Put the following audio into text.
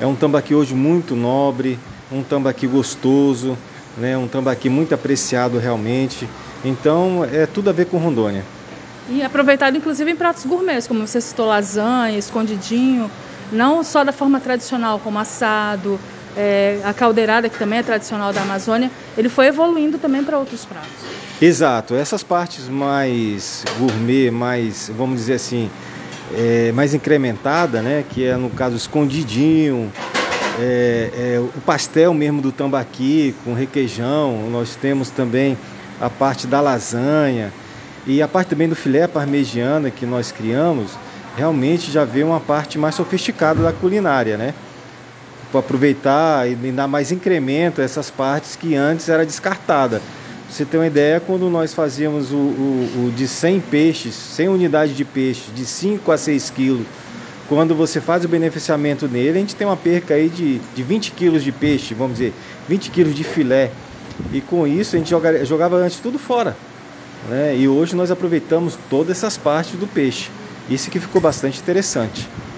É um tambaqui hoje muito nobre, um tambaqui gostoso, né? Um tambaqui muito apreciado realmente. Então é tudo a ver com Rondônia. E aproveitado inclusive em pratos gourmets, como você citou, lasanha, escondidinho, não só da forma tradicional, como assado, a caldeirada, que também é tradicional da Amazônia, ele foi evoluindo também para outros pratos. Exato, essas partes mais gourmet, mais, vamos dizer assim, mais incrementada, né? Que é no caso escondidinho, o pastel mesmo do tambaqui com requeijão. Nós temos também a parte da lasanha e a parte também do filé parmegiana que nós criamos. Realmente já vê uma parte mais sofisticada da culinária, né? Para aproveitar e dar mais incremento a essas partes que antes era descartada. Pra você ter uma ideia, quando nós fazíamos o de 100 peixes, 100 unidades de peixe, de 5 a 6 quilos, quando você faz o beneficiamento nele, a gente tem uma perca aí de 20 quilos de peixe, vamos dizer, 20 quilos de filé. E com isso a gente jogava antes tudo fora, né? E hoje nós aproveitamos todas essas partes do peixe. Isso que ficou bastante interessante.